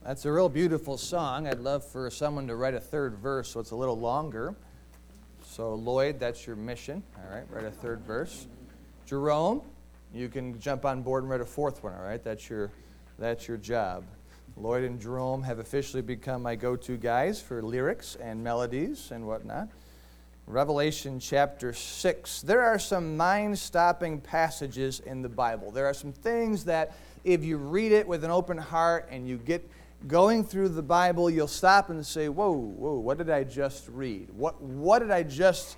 That's a real beautiful song. I'd love for someone to write a third verse so it's a little longer. So Lloyd, that's your mission. All right, write a third verse. Jerome, you can jump on board and write a fourth one. All right, that's your job. Lloyd and Jerome have officially become my go-to guys for lyrics and melodies and whatnot. Revelation chapter 6. There are some mind-stopping passages in the Bible. There are some things that if you read it with an open heart and you get going through the Bible, you'll stop and say, whoa, what did I just read? What did I just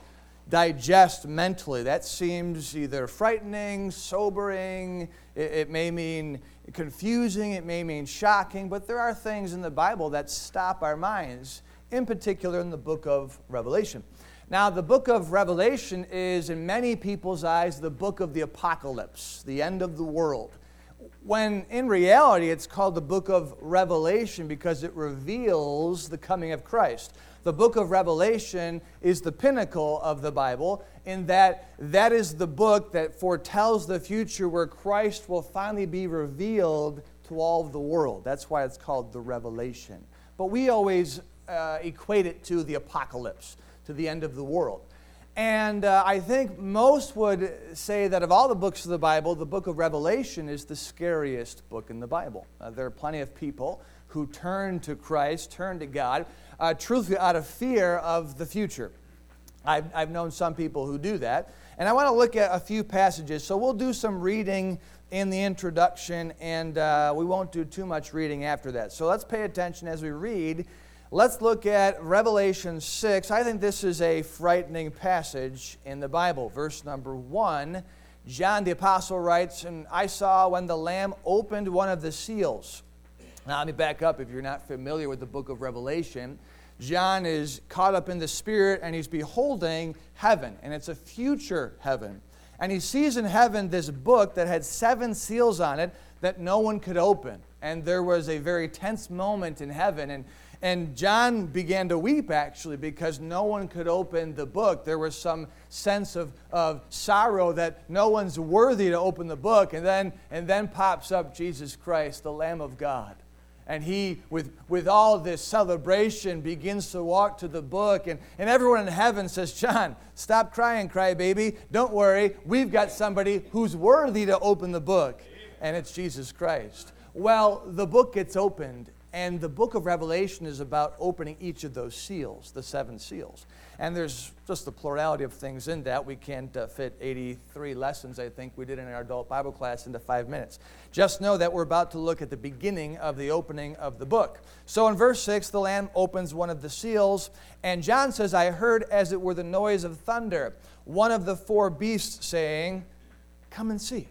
digest mentally? That seems either frightening, sobering, it may mean confusing, it may mean shocking, but there are things in the Bible that stop our minds, in particular in the book of Revelation. Now, the book of Revelation is, in many people's eyes, the book of the apocalypse, the end of the world. When in reality it's called the book of Revelation because it reveals the coming of Christ. The book of Revelation is the pinnacle of the Bible in that is the book that foretells the future where Christ will finally be revealed to all of the world. That's why it's called the Revelation. But we always equate it to the apocalypse, to the end of the world. And I think most would say that of all the books of the Bible, the book of Revelation is the scariest book in the Bible. There are plenty of people who turn to Christ, turn to God, truthfully out of fear of the future. I've known some people who do that. And I want to look at a few passages. So we'll do some reading in the introduction, and we won't do too much reading after that. So let's pay attention as we read. Let's look at Revelation 6. I think this is a frightening passage in the Bible. Verse number 1, John the Apostle writes, "And I saw when the Lamb opened one of the seals." Now let me back up if you're not familiar with the book of Revelation. John is caught up in the Spirit and he's beholding heaven, and it's a future heaven. And he sees in heaven this book that had 7 seals on it that no one could open. And there was a very tense moment in heaven, and John began to weep, actually, because no one could open the book. There was some sense of sorrow that no one's worthy to open the book. And then pops up Jesus Christ, the Lamb of God. And he, with all this celebration, begins to walk to the book. And everyone in heaven says, "John, stop crying, crybaby. Don't worry. We've got somebody who's worthy to open the book." And it's Jesus Christ. Well, the book gets opened. And the book of Revelation is about opening each of those seals, the 7 seals. And there's just a plurality of things in that. We can't fit 83 lessons, I think, we did in our adult Bible class into 5 minutes. Just know that we're about to look at the beginning of the opening of the book. So in verse 6, the Lamb opens one of the seals. And John says, "I heard as it were the noise of thunder, one of the 4 beasts saying, 'Come and see.'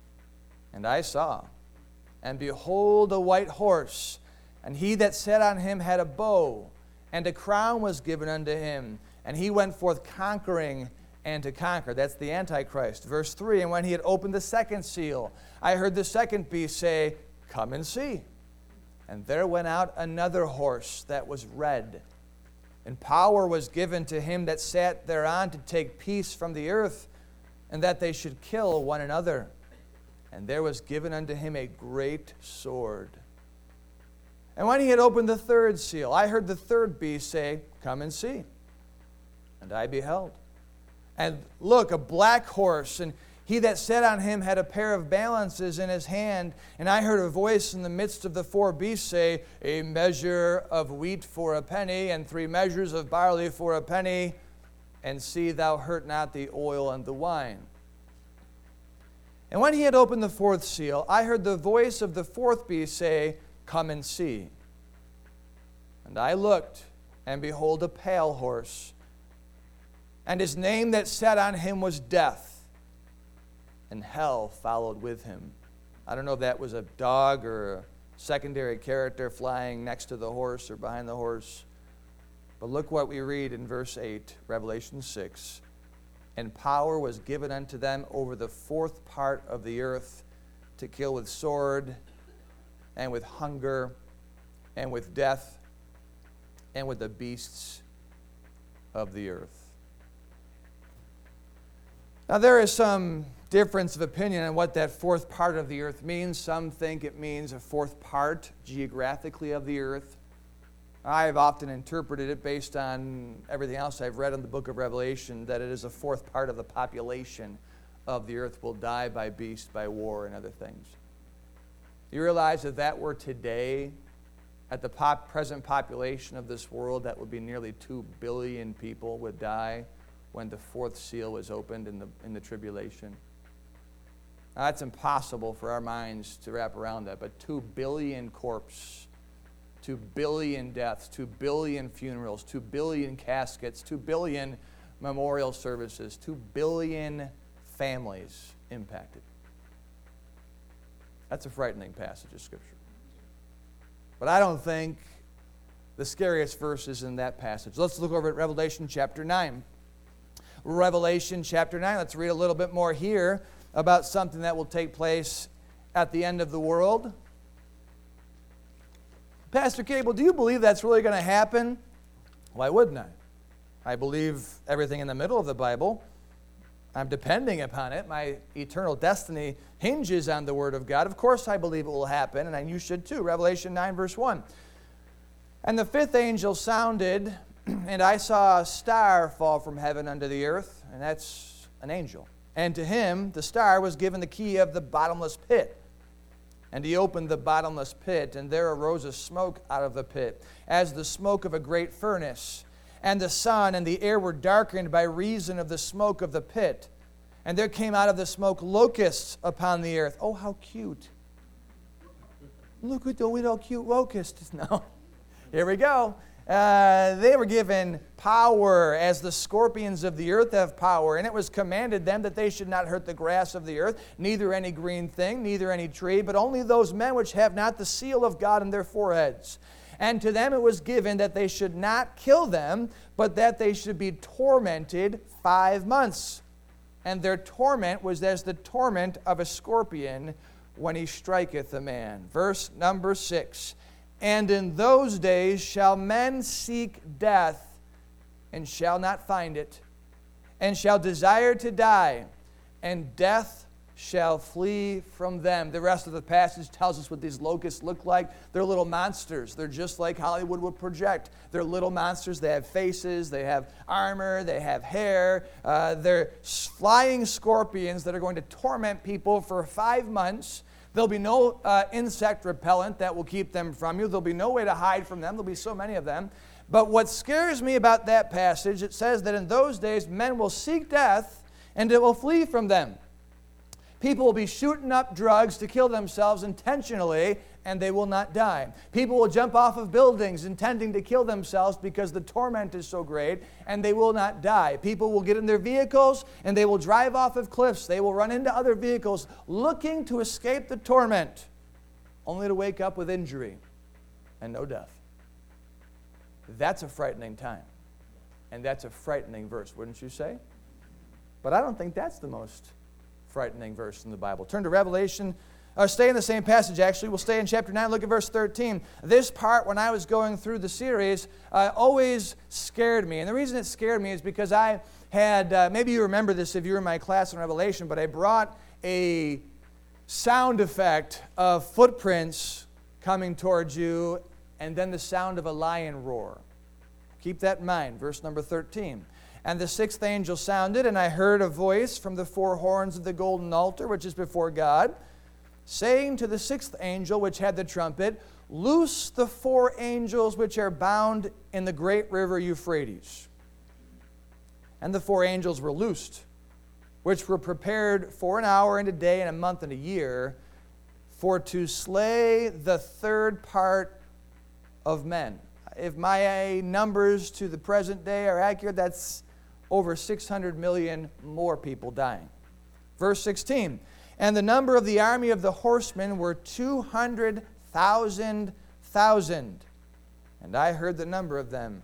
And I saw, and behold, a white horse. And he that sat on him had a bow, and a crown was given unto him. And he went forth conquering and to conquer." That's the Antichrist. Verse 3, "And when he had opened the second seal, I heard the second beast say, 'Come and see.' And there went out another horse that was red. And power was given to him that sat thereon to take peace from the earth, and that they should kill one another. And there was given unto him a great sword. And when he had opened the third seal, I heard the third beast say, 'Come and see.' And I beheld. And look, a black horse, and he that sat on him had a pair of balances in his hand. And I heard a voice in the midst of the 4 beasts say, 'A measure of wheat for a penny, and 3 measures of barley for a penny. And see thou hurt not the oil and the wine.' And when he had opened the 4th seal, I heard the voice of the 4th beast say, 'Come and see.' And I looked, and behold, a pale horse. And his name that sat on him was Death, and hell followed with him." I don't know if that was a dog or a secondary character flying next to the horse or behind the horse. But look what we read in verse 8, Revelation 6. "And power was given unto them over the 4th part of the earth to kill with sword, and with hunger, and with death, and with the beasts of the earth." Now, there is some difference of opinion on what that fourth part of the earth means. Some think it means a fourth part geographically of the earth. I've often interpreted it based on everything else I've read in the book of Revelation, that it is a fourth part of the population of the earth will die by beast, by war, and other things. You realize if that were today, at the present population of this world, that would be nearly 2 billion people would die when the fourth seal was opened in the tribulation. Now, that's impossible for our minds to wrap around that, but 2 billion corpses, 2 billion deaths, 2 billion funerals, 2 billion caskets, 2 billion memorial services, 2 billion families impacted. That's a frightening passage of Scripture. But I don't think the scariest verse is in that passage. Let's look over at Revelation chapter 9. Revelation chapter 9, let's read a little bit more here about something that will take place at the end of the world. Pastor Cable, do you believe that's really going to happen? Why wouldn't I? I believe everything in the middle of the Bible. I'm depending upon it. My eternal destiny hinges on the Word of God. Of course I believe it will happen, and you should too. Revelation 9, verse 1. And the fifth angel sounded, and I saw a star fall from heaven unto the earth, and that's an angel. And to him, the star, was given the key of the bottomless pit. And he opened the bottomless pit, and there arose a smoke out of the pit, as the smoke of a great furnace. And the sun and the air were darkened by reason of the smoke of the pit. And there came out of the smoke locusts upon the earth. Oh, how cute. Look at the little cute locusts. No. Here we go. They were given power as the scorpions of the earth have power. And it was commanded them that they should not hurt the grass of the earth, neither any green thing, neither any tree, but only those men which have not the seal of God in their foreheads. And to them it was given that they should not kill them, but that they should be tormented 5 months. And their torment was as the torment of a scorpion when he striketh a man. Verse number 6. And in those days shall men seek death, and shall not find it, and shall desire to die, and death shall flee from them. The rest of the passage tells us what these locusts look like. They're little monsters. They're just like Hollywood would project. They're little monsters. They have faces. They have armor. They have hair. They're flying scorpions that are going to torment people for 5 months. There'll be no insect repellent that will keep them from you. There'll be no way to hide from them. There'll be so many of them. But what scares me about that passage, it says that in those days men will seek death and it will flee from them. People will be shooting up drugs to kill themselves intentionally, and they will not die. People will jump off of buildings intending to kill themselves because the torment is so great, and they will not die. People will get in their vehicles, and they will drive off of cliffs. They will run into other vehicles looking to escape the torment, only to wake up with injury and no death. That's a frightening time, and that's a frightening verse, wouldn't you say? But I don't think that's the most frightening verse in the Bible. Turn to Revelation, or stay in the same passage actually. We'll stay in chapter 9, look at verse 13. This part, when I was going through the series, always scared me. And the reason it scared me is because I had, maybe you remember this if you were in my class in Revelation, but I brought a sound effect of footprints coming towards you, and then the sound of a lion roar. Keep that in mind, verse number 13. And the sixth angel sounded, and I heard a voice from the 4 horns of the golden altar, which is before God, saying to the sixth angel which had the trumpet, Loose the 4 angels which are bound in the great river Euphrates. And the 4 angels were loosed, which were prepared for an hour and a day and a month and a year, for to slay the third part of men. If my numbers to the present day are accurate, that's over 600 million more people dying. Verse 16, and the number of the army of the horsemen were 200,000. And I heard the number of them.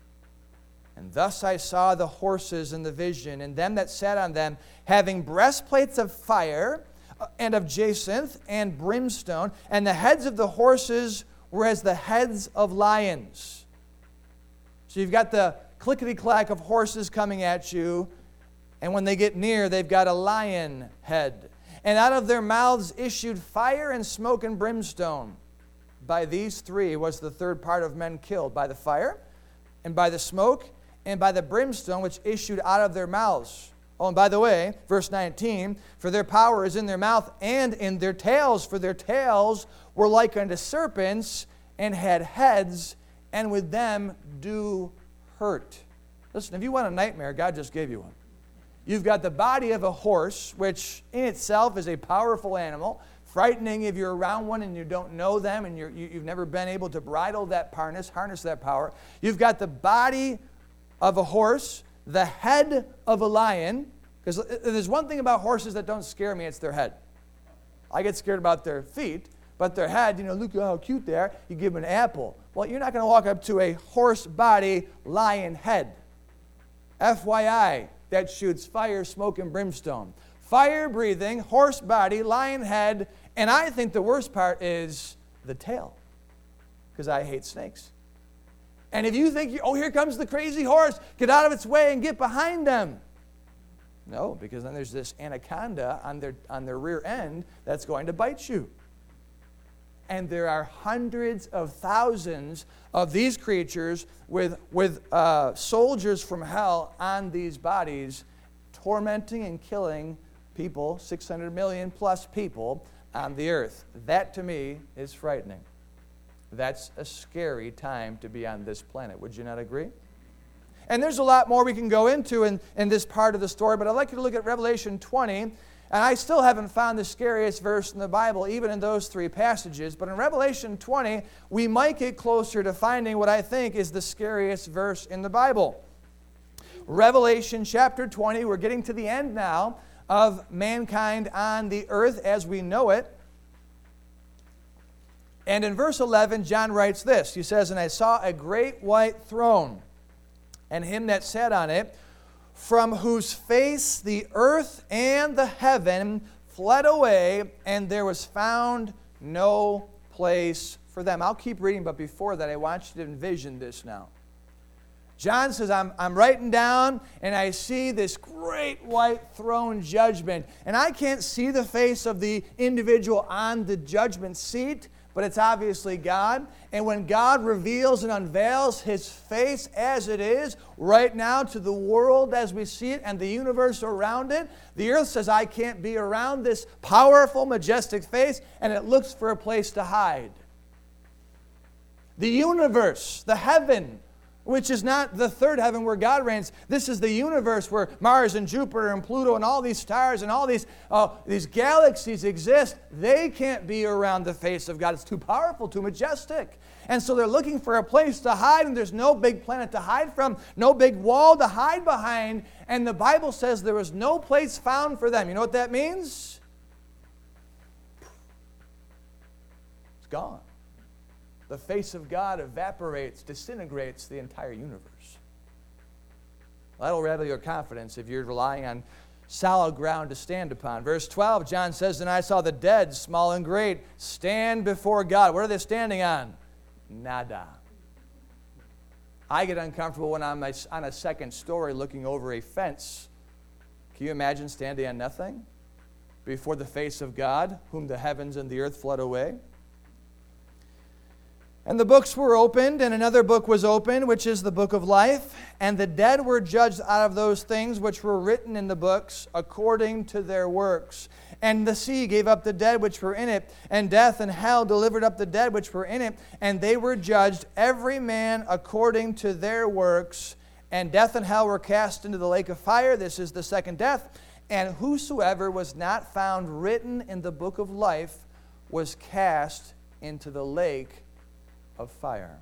And thus I saw the horses in the vision, and them that sat on them, having breastplates of fire, and of jacinth, and brimstone, and the heads of the horses were as the heads of lions. So you've got the clickety-clack of horses coming at you, And when they get near, they've got a lion head. And out of their mouths issued fire and smoke and brimstone. By these three was the third part of men killed, by the fire, and by the smoke, and by the brimstone which issued out of their mouths. Oh, and by the way, verse 19, for their power is in their mouth and in their tails, for their tails were like unto serpents, and had heads, and with them do hurt. Listen, if you want a nightmare, God just gave you one. You've got the body of a horse, which in itself is a powerful animal, frightening if you're around one and you don't know them and you've never been able to bridle that harness that power. You've got the body of a horse, the head of a lion, because there's one thing about horses that don't scare me, it's their head. I get scared about their feet, but their head, look how cute they are. You give them an apple. Well, you're not going to walk up to a horse body, lion head. FYI, that shoots fire, smoke, and brimstone. Fire-breathing, horse body, lion head, and I think the worst part is the tail, because I hate snakes. And if you think, here comes the crazy horse, get out of its way and get behind them. No, because then there's this anaconda on their rear end that's going to bite you. And there are hundreds of thousands of these creatures with soldiers from hell on these bodies, tormenting and killing people, 600 million plus people on the earth. That to me is frightening. That's a scary time to be on this planet. Would you not agree? And there's a lot more we can go into in this part of the story, but I'd like you to look at Revelation 20. And I still haven't found the scariest verse in the Bible, even in those three passages. But in Revelation 20, we might get closer to finding what I think is the scariest verse in the Bible. Revelation chapter 20, we're getting to the end now of mankind on the earth as we know it. And in verse 11, John writes this. He says, and I saw a great white throne, and him that sat on it, from whose face the earth and the heaven fled away, and there was found no place for them. I'll keep reading, but before that, I want you to envision this now. John says, I'm writing down, and I see this great white throne judgment. And I can't see the face of the individual on the judgment seat, but it's obviously God. And when God reveals and unveils His face as it is right now to the world as we see it and the universe around it, the earth says, I can't be around this powerful, majestic face, and it looks for a place to hide. The universe, the heaven, which is not the third heaven where God reigns. This is the universe where Mars and Jupiter and Pluto and all these stars and all these galaxies exist. They can't be around the face of God. It's too powerful, too majestic. And so they're looking for a place to hide, and there's no big planet to hide from, no big wall to hide behind. And the Bible says there was no place found for them. You know what that means? It's gone. The face of God evaporates, disintegrates the entire universe. That'll rattle your confidence if you're relying on solid ground to stand upon. Verse 12, John says, and I saw the dead, small and great, stand before God. What are they standing on? Nada. I get uncomfortable when I'm on a second story looking over a fence. Can you imagine standing on nothing before the face of God, whom the heavens and the earth fled away? And the books were opened, and another book was opened, which is the book of life. And the dead were judged out of those things which were written in the books, according to their works. And the sea gave up the dead which were in it, and death and hell delivered up the dead which were in it. And they were judged, every man according to their works. And death and hell were cast into the lake of fire. This is the second death. And whosoever was not found written in the book of life was cast into the lake of fire.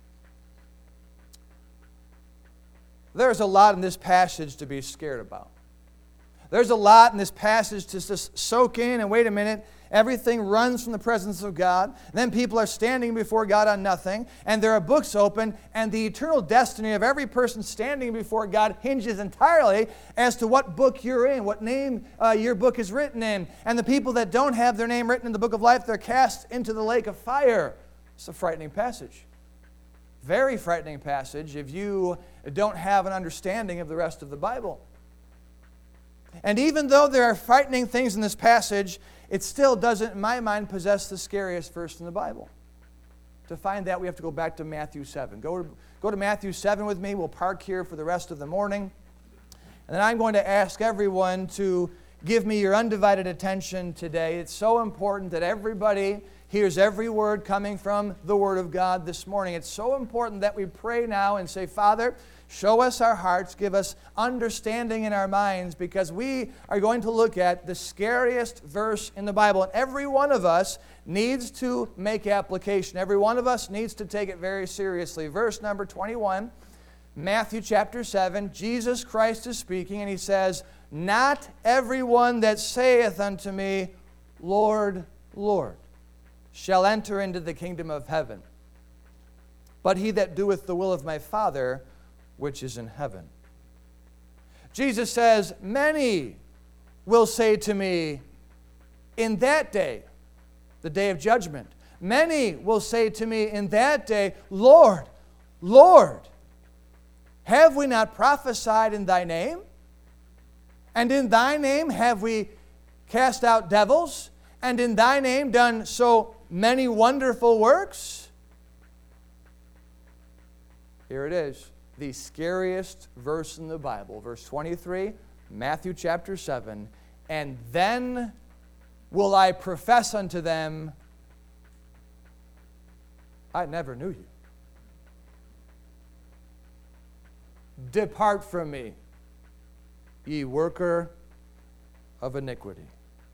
There's a lot in this passage to be scared about. There's a lot in this passage to just soak in and wait a minute. Everything runs from the presence of God. Then people are standing before God on nothing. And there are books open. And the eternal destiny of every person standing before God hinges entirely as to what book you're in, what name your book is written in. And the people that don't have their name written in the book of life, they're cast into the lake of fire. It's a frightening passage. Very frightening passage if you don't have an understanding of the rest of the Bible. And even though there are frightening things in this passage, it still doesn't, in my mind, possess the scariest verse in the Bible. To find that, we have to go back to Matthew 7. Go to Matthew 7 with me. We'll park here for the rest of the morning. And then I'm going to ask everyone to give me your undivided attention today. It's so important that everybody hears every word coming from the Word of God this morning. It's so important that we pray now and say, Father, show us our hearts, give us understanding in our minds, because we are going to look at the scariest verse in the Bible. And every one of us needs to make application. Every one of us needs to take it very seriously. Verse number 21, Matthew chapter 7, Jesus Christ is speaking, and He says, Not everyone that saith unto me, Lord, Lord, shall enter into the kingdom of heaven, but he that doeth the will of my Father which is in heaven. Jesus says, Many will say to me in that day, the day of judgment, many will say to me in that day, Lord, Lord, have we not prophesied in thy name? And in thy name have we cast out devils? And in thy name done so many wonderful works? Here it is, the scariest verse in the Bible. Verse 23, Matthew chapter 7. And then will I profess unto them, I never knew you. Depart from me, ye worker of iniquity.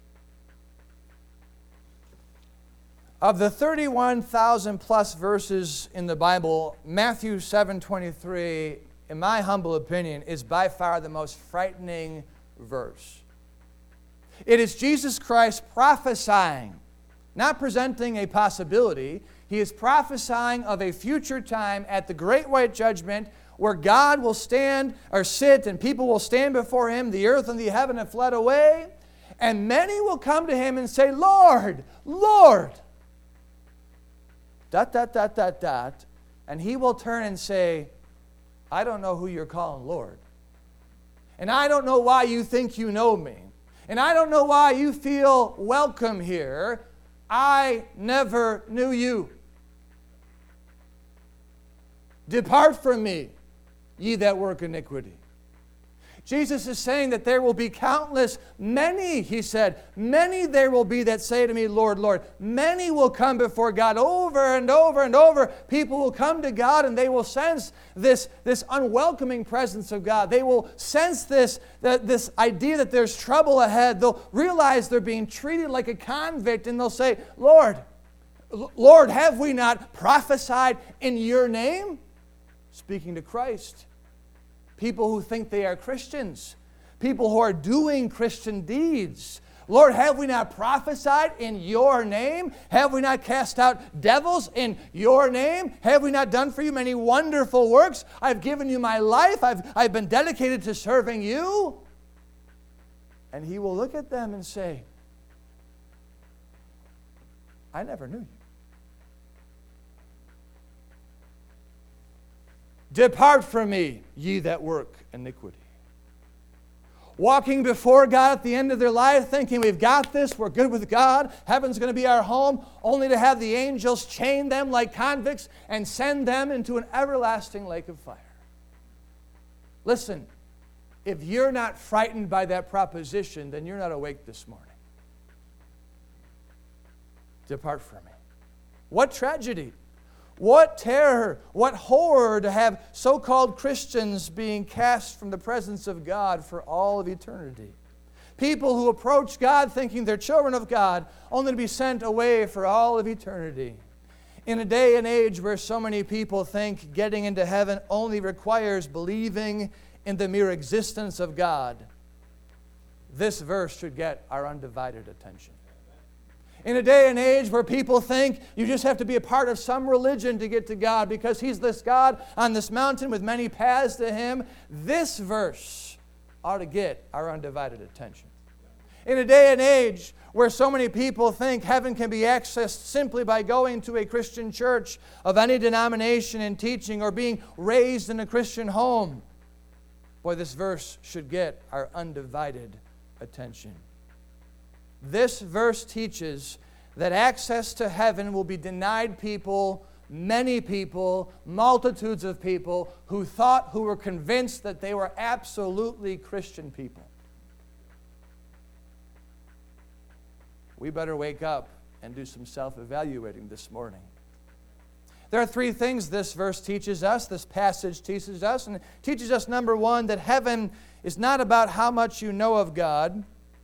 Of the 31,000 plus verses in the Bible, Matthew 7:23, in my humble opinion, is by far the most frightening verse. It is Jesus Christ prophesying, not presenting a possibility. He is prophesying of a future time at the great white judgment where God will stand or sit and people will stand before Him. The earth and the heaven have fled away. And many will come to Him and say, Lord, Lord. ... And He will turn and say, I don't know who you're calling Lord. And I don't know why you think you know me. And I don't know why you feel welcome here. I never knew you. Depart from me, ye that work iniquity. Jesus is saying that there will be countless, many, He said, many there will be that say to me, Lord, Lord. Many will come before God over and over and over. People will come to God and they will sense this unwelcoming presence of God. They will sense this idea that there's trouble ahead. They'll realize they're being treated like a convict, and they'll say, Lord, Lord, have we not prophesied in your name? Speaking to Christ. People who think they are Christians. People who are doing Christian deeds. Lord, have we not prophesied in your name? Have we not cast out devils in your name? Have we not done for you many wonderful works? I've given you my life. I've been dedicated to serving you. And He will look at them and say, I never knew you. Depart from me, ye that work iniquity. Walking before God at the end of their life, thinking we've got this, we're good with God, heaven's going to be our home, only to have the angels chain them like convicts and send them into an everlasting lake of fire. Listen, if you're not frightened by that proposition, then you're not awake this morning. Depart from me. What tragedy! What terror, what horror to have so-called Christians being cast from the presence of God for all of eternity. People who approach God thinking they're children of God, only to be sent away for all of eternity. In a day and age where so many people think getting into heaven only requires believing in the mere existence of God, this verse should get our undivided attention. In a day and age where people think you just have to be a part of some religion to get to God because He's this God on this mountain with many paths to Him, this verse ought to get our undivided attention. In a day and age where so many people think heaven can be accessed simply by going to a Christian church of any denomination and teaching or being raised in a Christian home, boy, this verse should get our undivided attention. This verse teaches that access to heaven will be denied people, many people, multitudes of people who were convinced that they were absolutely Christian people. We better wake up and do some self-evaluating this morning. There are three things this verse teaches us, this passage teaches us. And it teaches us, number one, that heaven is not about how much you know of God.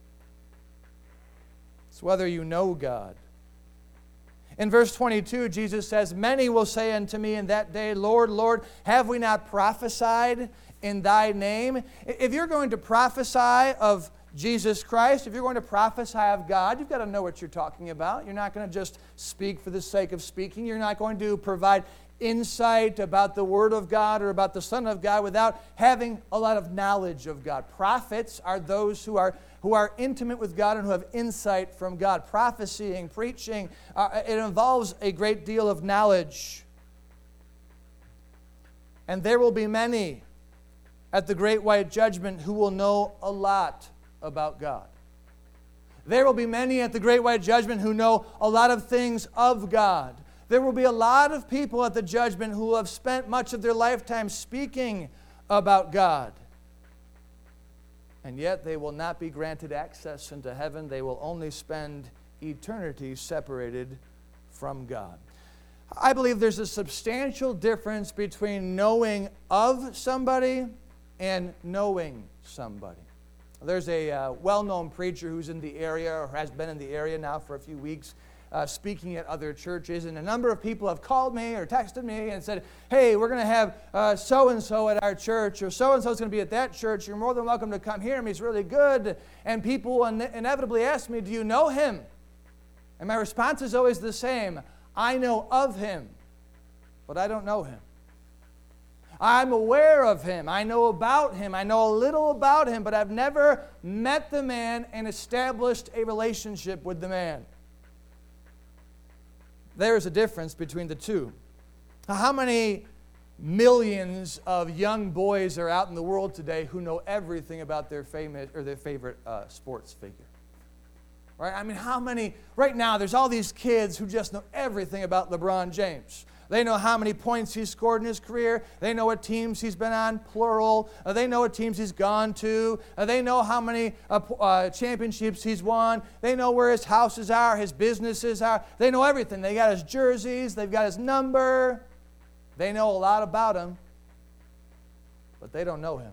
It's whether you know God. In verse 22, Jesus says, "Many will say unto me in that day, Lord, Lord, have we not prophesied in thy name?" If you're going to prophesy of Jesus Christ, if you're going to prophesy of God, you've got to know what you're talking about. You're not going to just speak for the sake of speaking. You're not going to provide insight about the Word of God or about the Son of God without having a lot of knowledge of God. Prophets are those who are intimate with God and who have insight from God. Prophesying, preaching, it involves a great deal of knowledge. And there will be many at the great white judgment who will know a lot about God. There will be many at the great white judgment who know a lot of things of God. There will be a lot of people at the judgment who have spent much of their lifetime speaking about God. And yet they will not be granted access into heaven. They will only spend eternity separated from God. I believe there's a substantial difference between knowing of somebody and knowing somebody. There's a well-known preacher who's in the area or has been in the area now for a few weeks speaking at other churches, and a number of people have called me or texted me and said, "Hey, we're going to have so-and-so at our church, or so-and-so is going to be at that church. You're more than welcome to come hear him. He's really good." And people inevitably ask me, "Do you know him?" And my response is always the same: I know of him, but I don't know him. I'm aware of him. I know about him. I know a little about him, but I've never met the man and established a relationship with the man. There's a difference between the two. How many millions of young boys are out in the world today who know everything about their famous or their favorite sports figure? Right? I mean, how many? Right now, there's all these kids who just know everything about LeBron James. They know how many points he's scored in his career. They know what teams he's been on, plural. They know what teams he's gone to. They know how many championships he's won. They know where his houses are, his businesses are. They know everything. They got his jerseys. They've got his number. They know a lot about him, but they don't know him.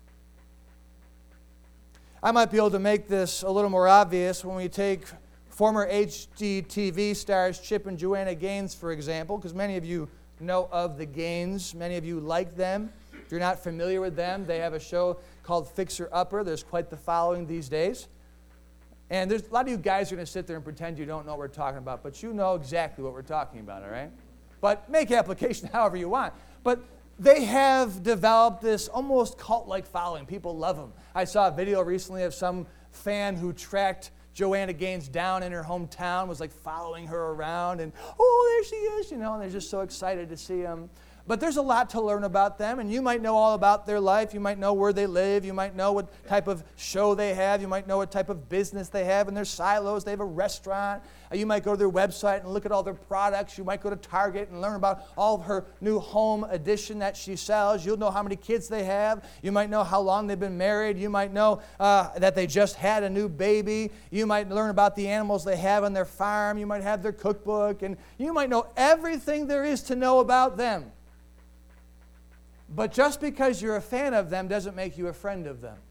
I might be able to make this a little more obvious when we take former HGTV stars Chip and Joanna Gaines, for example, because many of you know of the Gaines. Many of you like them. If you're not familiar with them, they have a show called Fixer Upper. There's quite the following these days. And there's a lot of you guys are going to sit there and pretend you don't know what we're talking about, but you know exactly what we're talking about, all right? But make application however you want. But they have developed this almost cult-like following. People love them. I saw a video recently of some fan who tracked Joanna Gaines down in her hometown, was like following her around, and oh, there she is, and they're just so excited to see him. But there's a lot to learn about them, and you might know all about their life. You might know where they live. You might know what type of show they have. You might know what type of business they have in their silos. They have a restaurant. You might go to their website and look at all their products. You might go to Target and learn about all of her new home edition that she sells. You'll know how many kids they have. You might know how long they've been married. You might know that they just had a new baby. You might learn about the animals they have on their farm. You might have their cookbook, and you might know everything there is to know about them. But just because you're a fan of them doesn't make you a friend of them.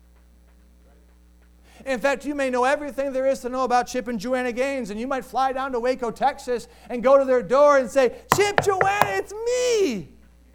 In fact, you may know everything there is to know about Chip and Joanna Gaines, and you might fly down to Waco, Texas, and go to their door and say, "Chip, Joanna, it's me!"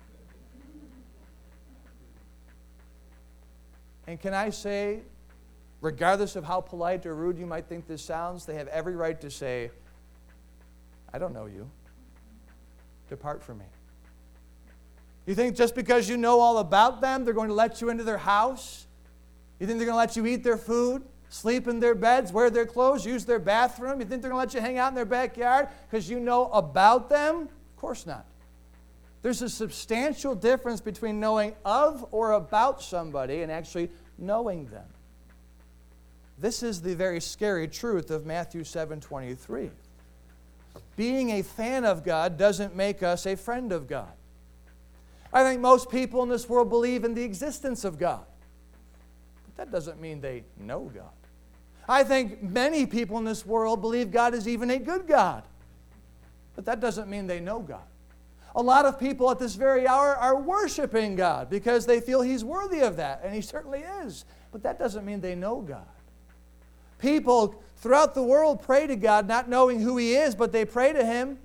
And can I say, regardless of how polite or rude you might think this sounds, they have every right to say, "I don't know you. Depart from me." You think just because you know all about them, they're going to let you into their house? You think they're going to let you eat their food, sleep in their beds, wear their clothes, use their bathroom? You think they're going to let you hang out in their backyard because you know about them? Of course not. There's a substantial difference between knowing of or about somebody and actually knowing them. This is the very scary truth of Matthew 7:23. Being a fan of God doesn't make us a friend of God. I think most people in this world believe in the existence of God. But that doesn't mean they know God. I think many people in this world believe God is even a good God. But that doesn't mean they know God. A lot of people at this very hour are worshiping God because they feel He's worthy of that, and He certainly is. But that doesn't mean they know God. People throughout the world pray to God not knowing who He is, but they pray to Him.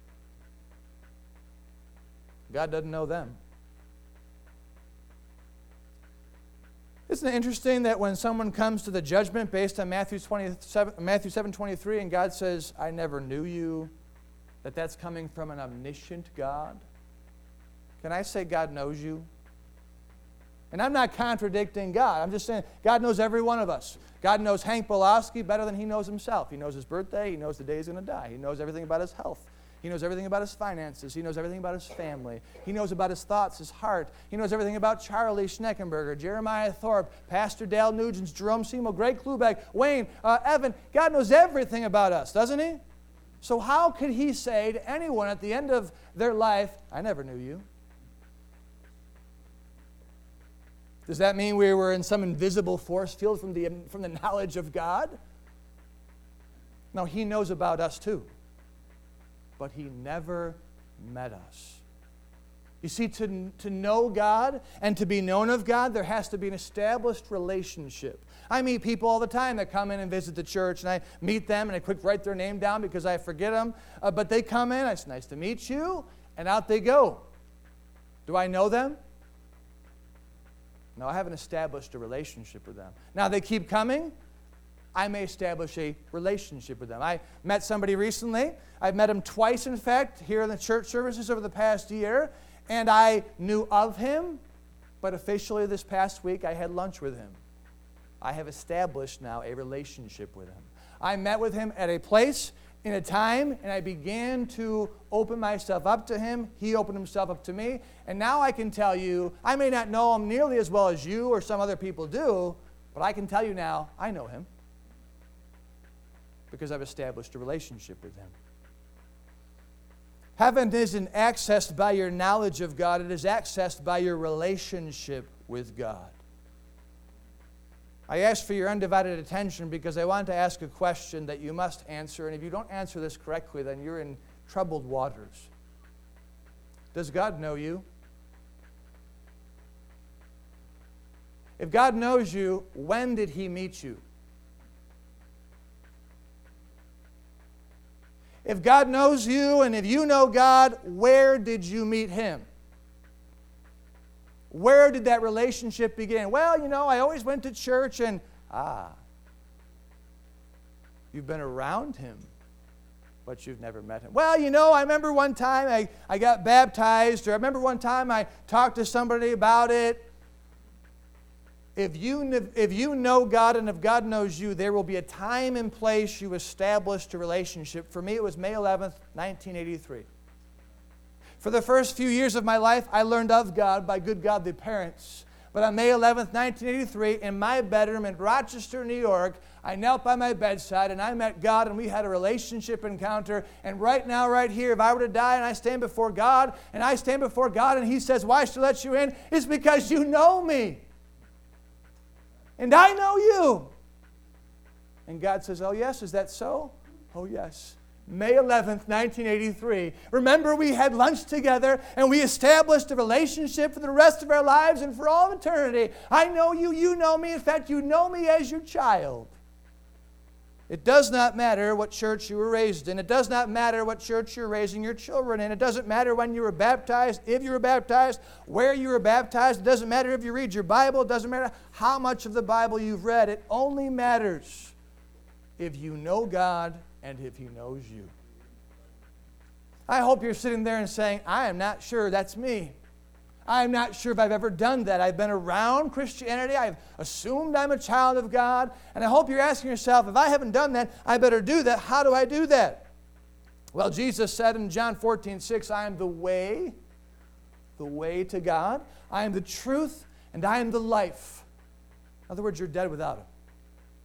God doesn't know them. Isn't it interesting that when someone comes to the judgment based on Matthew 7:23 and God says, I never knew you, that's coming from an omniscient God? Can I say God knows you? And I'm not contradicting God. I'm just saying God knows every one of us. God knows Hank Belowski better than he knows himself. He knows his birthday. He knows the day he's going to die. He knows everything about his health. He knows everything about his finances. He knows everything about his family. He knows about his thoughts, his heart. He knows everything about Charlie Schneckenberger, Jeremiah Thorpe, Pastor Dale Nugent, Jerome Seymour, Greg Klubeck, Wayne, Evan. God knows everything about us, doesn't He? So how could He say to anyone at the end of their life, I never knew you? Does that mean we were in some invisible force field from the knowledge of God? No, He knows about us too. But He never met us. You see, to know God and to be known of God, there has to be an established relationship. I meet people all the time that come in and visit the church, and I meet them, and I quick write their name down because I forget them. But they come in, it's nice to meet you, and out they go. Do I know them? No, I haven't established a relationship with them. Now, they keep coming. I may establish a relationship with them. I met somebody recently. I've met him twice, in fact, here in the church services over the past year, and I knew of him, but officially this past week I had lunch with him. I have established now a relationship with him. I met with him at a place, in a time, and I began to open myself up to him. He opened himself up to me, and now I can tell you, I may not know him nearly as well as you or some other people do, but I can tell you now, I know him because I've established a relationship with him. Heaven isn't accessed by your knowledge of God. It is accessed by your relationship with God. I ask for your undivided attention because I want to ask a question that you must answer, and if you don't answer this correctly, then you're in troubled waters. Does God know you? If God knows you, when did He meet you? If God knows you, and if you know God, where did you meet Him? Where did that relationship begin? Well, I always went to church and, you've been around Him, but you've never met Him. Well, I remember one time I got baptized, or I remember one time I talked to somebody about it. If you know God and if God knows you, there will be a time and place you established a relationship. For me, it was May 11th, 1983. For the first few years of my life, I learned of God by good godly parents. But on May 11th, 1983, in my bedroom in Rochester, New York, I knelt by my bedside and I met God and we had a relationship encounter. And right now, right here, if I were to die and I stand before God and He says, why should I let you in? It's because you know me. And I know you. And God says, oh yes, is that so? Oh yes. May 11th, 1983. Remember, we had lunch together and we established a relationship for the rest of our lives and for all of eternity. I know you, you know me. In fact, you know me as your child. It does not matter what church you were raised in. It does not matter what church you're raising your children in. It doesn't matter when you were baptized, if you were baptized, where you were baptized. It doesn't matter if you read your Bible. It doesn't matter how much of the Bible you've read. It only matters if you know God and if He knows you. I hope you're sitting there and saying, I am not sure that's me. I'm not sure if I've ever done that. I've been around Christianity. I've assumed I'm a child of God. And I hope you're asking yourself, if I haven't done that, I better do that. How do I do that? Well, Jesus said in John 14:6, I am the way to God. I am the truth, and I am the life. In other words, you're dead without Him.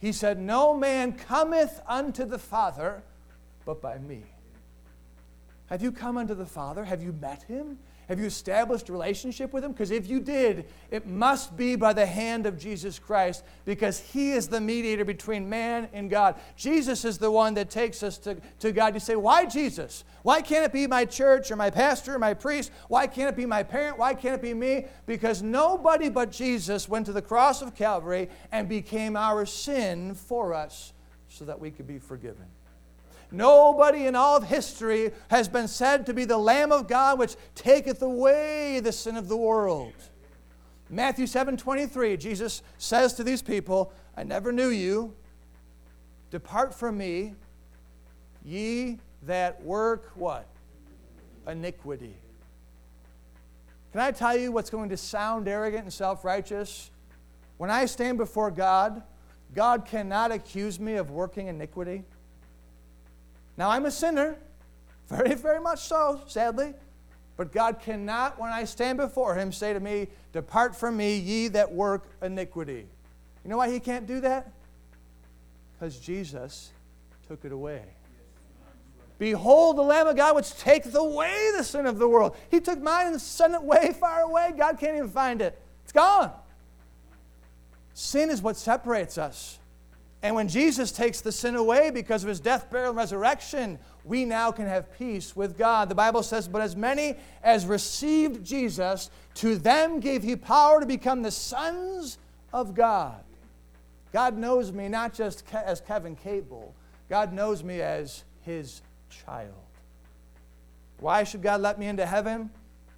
He said, no man cometh unto the Father but by me. Have you come unto the Father? Have you met Him? Have you established a relationship with Him? Because if you did, it must be by the hand of Jesus Christ, because He is the mediator between man and God. Jesus is the one that takes us to God. You say, why Jesus? Why can't it be my church or my pastor or my priest? Why can't it be my parent? Why can't it be me? Because nobody but Jesus went to the cross of Calvary and became our sin for us so that we could be forgiven. Nobody in all of history has been said to be the Lamb of God which taketh away the sin of the world. Matthew 7:23, Jesus says to these people, I never knew you. Depart from me, ye that work what? Iniquity. Can I tell you what's going to sound arrogant and self-righteous? When I stand before God, God cannot accuse me of working iniquity. Now, I'm a sinner, very, very much so, sadly. But God cannot, when I stand before Him, say to me, depart from me, ye that work iniquity. You know why He can't do that? Because Jesus took it away. Behold the Lamb of God which taketh away the sin of the world. He took mine and sent it way far away. God can't even find it. It's gone. Sin is what separates us. And when Jesus takes the sin away because of His death, burial, and resurrection, we now can have peace with God. The Bible says, but as many as received Jesus, to them gave He power to become the sons of God. God knows me not just as Kevin Cable. God knows me as His child. Why should God let me into heaven?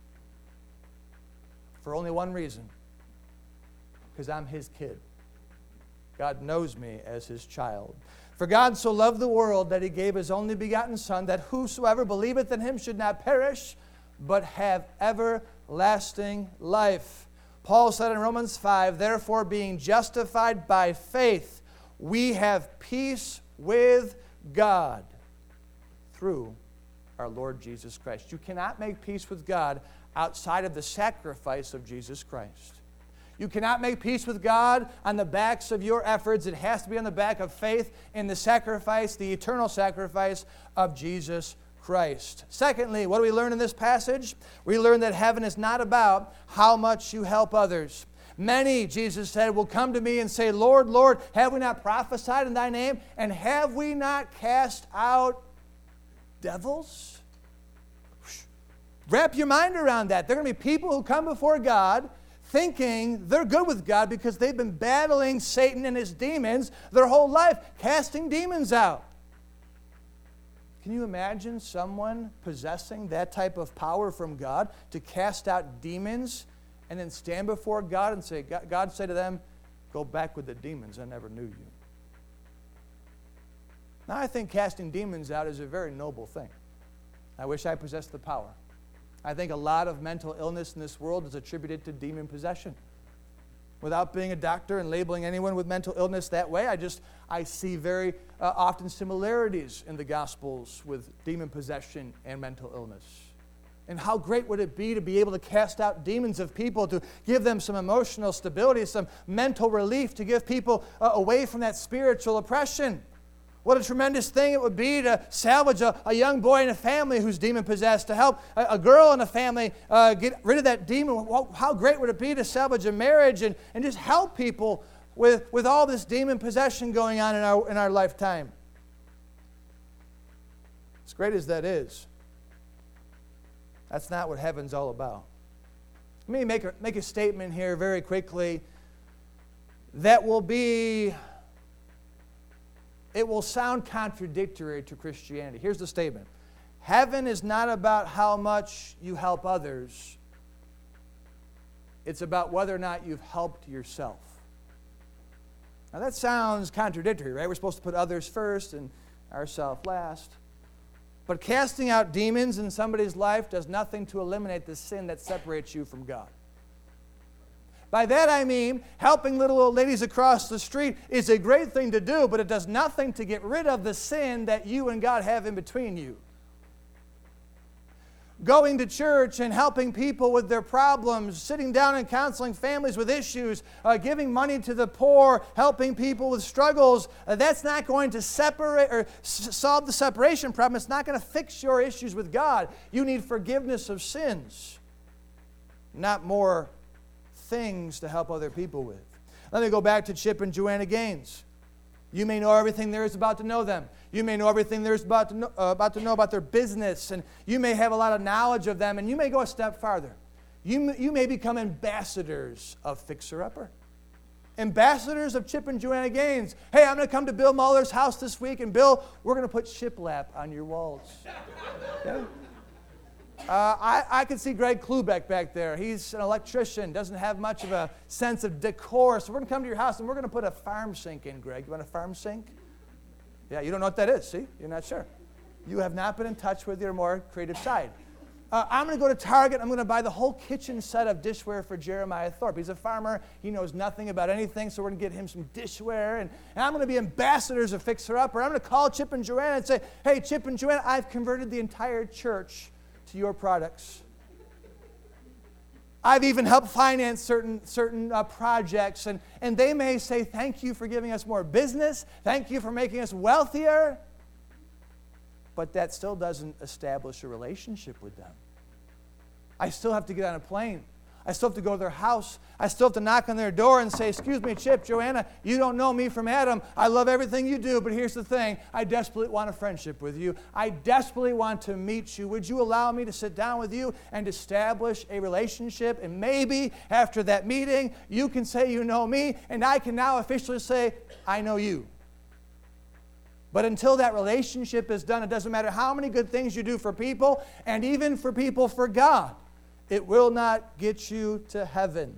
For only one reason. Because I'm His kid. God knows me as His child. For God so loved the world that He gave His only begotten Son, that whosoever believeth in Him should not perish, but have everlasting life. Paul said in Romans 5, therefore being justified by faith, we have peace with God through our Lord Jesus Christ. You cannot make peace with God outside of the sacrifice of Jesus Christ. You cannot make peace with God on the backs of your efforts. It has to be on the back of faith in the sacrifice, the eternal sacrifice of Jesus Christ. Secondly, what do we learn in this passage? We learn that heaven is not about how much you help others. Many, Jesus said, will come to me and say, Lord, Lord, have we not prophesied in Thy name? And have we not cast out devils? Wrap your mind around that. There are going to be people who come before God thinking they're good with God because they've been battling Satan and his demons their whole life, casting demons out. Can you imagine someone possessing that type of power from God to cast out demons and then stand before God and say, God say to them, go back with the demons, I never knew you. Now I think casting demons out is a very noble thing. I wish I possessed the power. I think a lot of mental illness in this world is attributed to demon possession. Without being a doctor and labeling anyone with mental illness that way, I see very often similarities in the Gospels with demon possession and mental illness. And how great would it be to be able to cast out demons of people, to give them some emotional stability, some mental relief, to give people away from that spiritual oppression. What a tremendous thing it would be to salvage a young boy in a family who's demon-possessed, to help a girl in a family get rid of that demon. How great would it be to salvage a marriage and just help people with all this demon possession going on in our lifetime? As great as that is, that's not what heaven's all about. Let me make a statement here very quickly that it will sound contradictory to Christianity. Here's the statement. Heaven is not about how much you help others. It's about whether or not you've helped yourself. Now that sounds contradictory, right? We're supposed to put others first and ourselves last. But casting out demons in somebody's life does nothing to eliminate the sin that separates you from God. By that I mean, helping little old ladies across the street is a great thing to do, but it does nothing to get rid of the sin that you and God have in between you. going to church and helping people with their problems, sitting down and counseling families with issues, giving money to the poor, helping people with struggles, that's not going to separate or solve the separation problem. It's not going to fix your issues with God. You need forgiveness of sins, not more things to help other people with. Let me go back to Chip and Joanna Gaines. You may know everything there is about to know them. You may know everything there is about to know about their business, and you may have a lot of knowledge of them, and you may go a step farther. You may become ambassadors of Fixer Upper. Ambassadors of Chip and Joanna Gaines. Hey, I'm going to come to Bill Muller's house this week, and Bill, we're going to put shiplap on your walls. Yeah? I can see Greg Klubeck back there. He's an electrician, doesn't have much of a sense of decor. So we're going to come to your house, and we're going to put a farm sink in, Greg. You want a farm sink? Yeah, you don't know what that is, see? You're not sure. You have not been in touch with your more creative side. I'm going to go to Target. I'm going to buy the whole kitchen set of dishware for Jeremiah Thorpe. He's a farmer. He knows nothing about anything, so we're going to get him some dishware. And I'm going to be ambassadors of Fixer Upper. I'm going to call Chip and Joanna and say, hey, Chip and Joanna, I've converted the entire church to your products. I've even helped finance certain projects, and they may say, thank you for giving us more business, thank you for making us wealthier, but that still doesn't establish a relationship with them. I still have to get on a plane. I still have to go to their house. I still have to knock on their door and say, excuse me, Chip, Joanna, you don't know me from Adam. I love everything you do, but here's the thing. I desperately want a friendship with you. I desperately want to meet you. Would you allow me to sit down with you and establish a relationship? And maybe after that meeting, you can say you know me, and I can now officially say, I know you. But until that relationship is done, it doesn't matter how many good things you do for people, and even for people for God. It will not get you to heaven.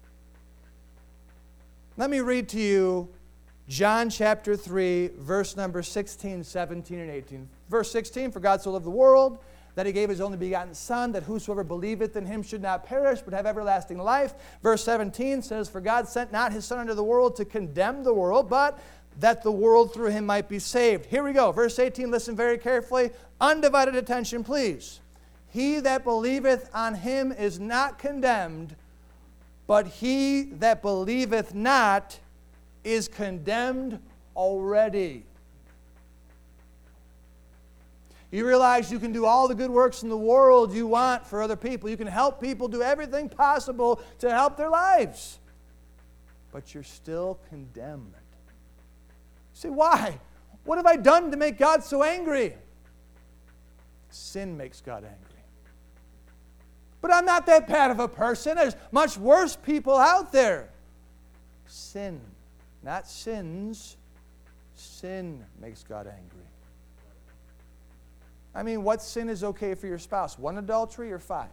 Let me read to you John chapter 3, verse number 16, 17, and 18. Verse 16, for God so loved the world, that he gave his only begotten Son, that whosoever believeth in him should not perish, but have everlasting life. Verse 17 says, for God sent not his Son into the world to condemn the world, but that the world through him might be saved. Here we go. Verse 18, listen very carefully. Undivided attention, please. He that believeth on him is not condemned, but he that believeth not is condemned already. You realize you can do all the good works in the world you want for other people. You can help people do everything possible to help their lives. But you're still condemned. You say, why? What have I done to make God so angry? Sin makes God angry. But I'm not that bad of a person. There's much worse people out there. Sin, not sins. Sin makes God angry. I mean, what sin is okay for your spouse? 1 adultery or 5?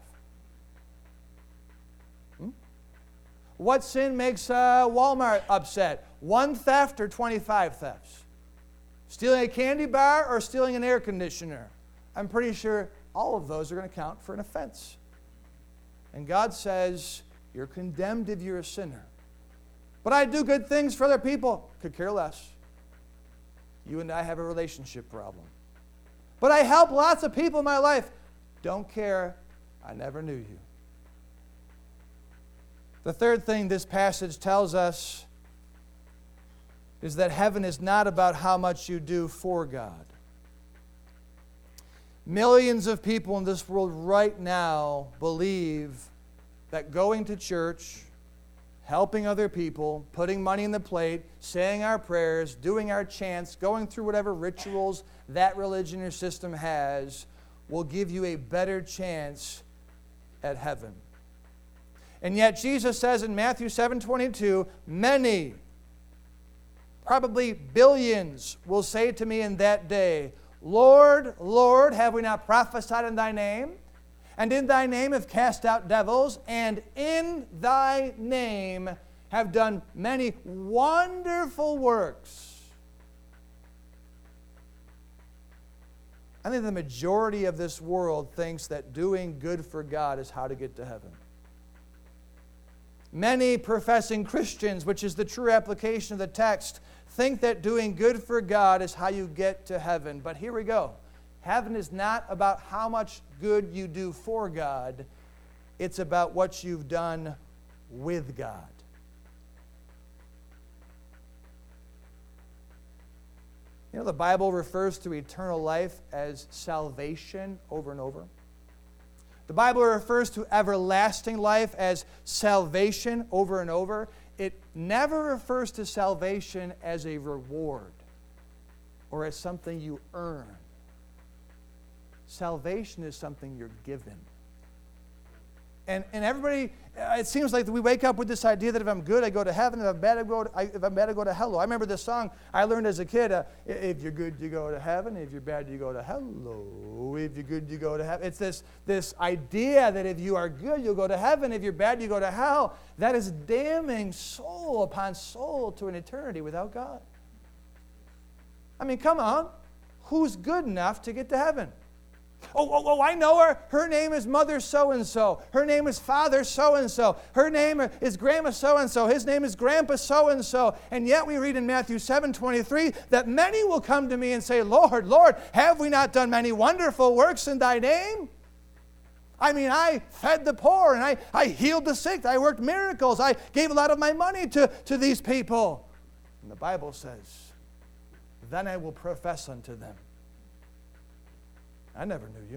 What sin makes Walmart upset? 1 theft or 25 thefts? Stealing a candy bar or stealing an air conditioner? I'm pretty sure all of those are going to count for an offense. And God says, you're condemned if you're a sinner. But I do good things for other people. Could care less. You and I have a relationship problem. But I help lots of people in my life. Don't care. I never knew you. The third thing this passage tells us is that heaven is not about how much you do for God. Millions of people in this world right now believe that going to church, helping other people, putting money in the plate, saying our prayers, doing our chants, going through whatever rituals that religion or system has will give you a better chance at heaven. And yet Jesus says in Matthew 7:22, many, probably billions, will say to me in that day, Lord, Lord, have we not prophesied in thy name? And in thy name have cast out devils, and in thy name have done many wonderful works. I think the majority of this world thinks that doing good for God is how to get to heaven. Many professing Christians, which is the true application of the text, think that doing good for God is how you get to heaven. But here we go. Heaven is not about how much good you do for God. It's about what you've done with God. You know, the Bible refers to eternal life as salvation over and over. The Bible refers to everlasting life as salvation over and over. It never refers to salvation as a reward or as something you earn. Salvation is something you're given. And everybody, it seems like we wake up with this idea that if I'm good, I go to heaven. If I'm bad, I go to hell. I remember this song I learned as a kid. If you're good, you go to heaven. If you're bad, you go to hell. If you're good, you go to heaven. It's this idea that if you are good, you'll go to heaven. If you're bad, you go to hell. That is damning soul upon soul to an eternity without God. I mean, come on. Who's good enough to get to heaven? Oh, I know her. Her name is Mother so-and-so. Her name is Father so-and-so. Her name is Grandma so-and-so. His name is Grandpa so-and-so. And yet we read in Matthew 7:23 that many will come to me and say, Lord, Lord, have we not done many wonderful works in thy name? I mean, I fed the poor and I healed the sick. I worked miracles. I gave a lot of my money to these people. And the Bible says, then I will profess unto them, I never knew you.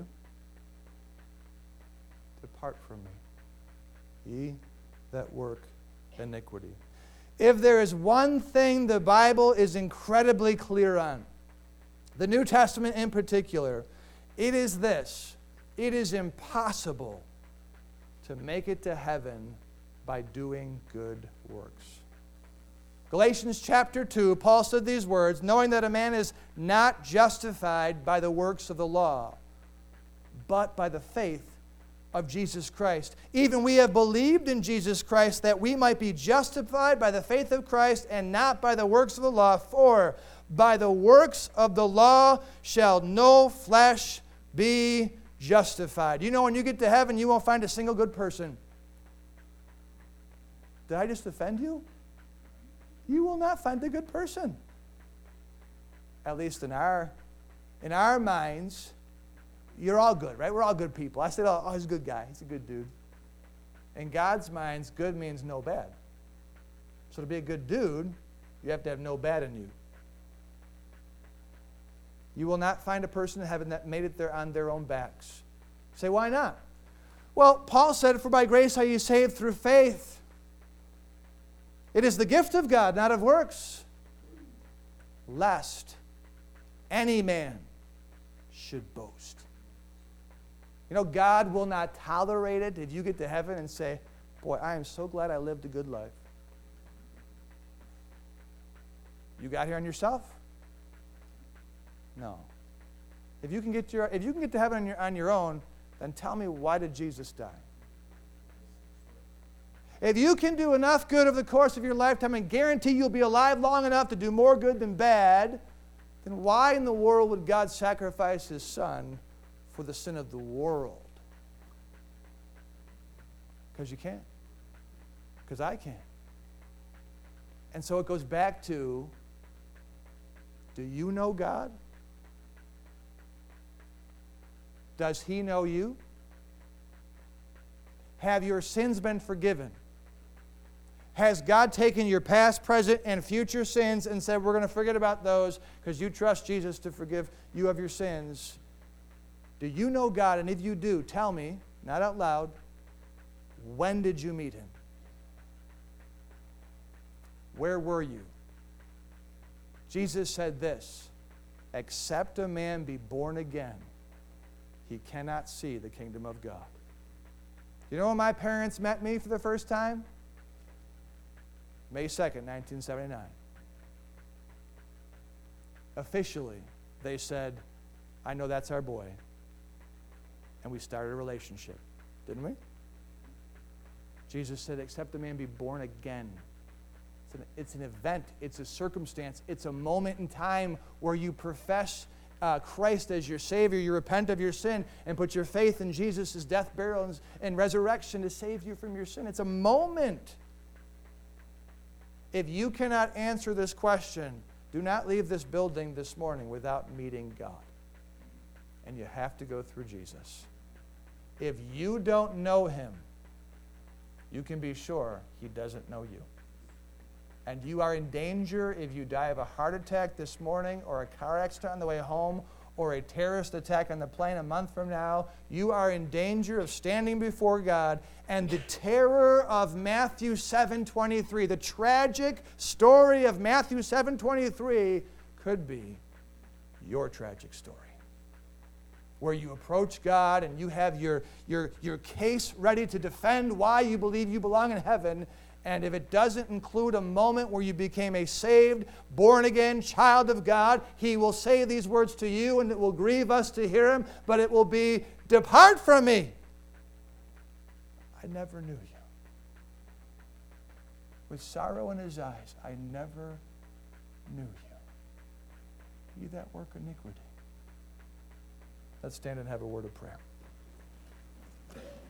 Depart from me, ye that work iniquity. If there is one thing the Bible is incredibly clear on, the New Testament in particular, it is this. It is impossible to make it to heaven by doing good works. Galatians chapter 2, Paul said these words, knowing that a man is not justified by the works of the law, but by the faith of Jesus Christ. Even we have believed in Jesus Christ that we might be justified by the faith of Christ and not by the works of the law. For by the works of the law shall no flesh be justified. You know, when you get to heaven, you won't find a single good person. Did I just offend you? You will not find a good person. At least in our minds, you're all good, right? We're all good people. I said, oh, he's a good guy. He's a good dude. In God's minds, good means no bad. So to be a good dude, you have to have no bad in you. You will not find a person in heaven that made it there on their own backs. You say, why not? Well, Paul said, for by grace are you saved through faith. It is the gift of God, not of works, lest any man should boast. You know, God will not tolerate it if you get to heaven and say, boy, I am so glad I lived a good life. You got here on yourself? No. If you can get to heaven on your own, then tell me, why did Jesus die? If you can do enough good over the course of your lifetime and guarantee you'll be alive long enough to do more good than bad, then why in the world would God sacrifice His Son for the sin of the world? Because you can't. Because I can't. And so it goes back to, do you know God? Does He know you? Have your sins been forgiven? Has God taken your past, present, and future sins and said, we're going to forget about those because you trust Jesus to forgive you of your sins? Do you know God? And if you do, tell me, not out loud, when did you meet Him? Where were you? Jesus said this, except a man be born again, he cannot see the kingdom of God. You know when my parents met me for the first time? May 2nd, 1979. Officially, they said, I know that's our boy. And we started a relationship, didn't we? Jesus said, except a man be born again. It's an event. It's a circumstance. It's a moment in time where you profess Christ as your Savior. You repent of your sin and put your faith in Jesus' death, burial, and resurrection to save you from your sin. It's a moment. If you cannot answer this question, do not leave this building this morning without meeting God. and you have to go through Jesus. If you don't know him, you can be sure he doesn't know you. And you are in danger if you die of a heart attack this morning, or a car accident on the way home, or a terrorist attack on the plane a month from now. You are in danger of standing before God, and the terror of Matthew 7:23, the tragic story of Matthew 7:23, could be your tragic story, where you approach God and you have your case ready to defend why you believe you belong in heaven. And if it doesn't include a moment where you became a saved, born-again child of God, he will say these words to you, and it will grieve us to hear him, but it will be, "Depart from me. I never knew you." With sorrow in his eyes, "I never knew you. Ye that work iniquity." Let's stand and have a word of prayer.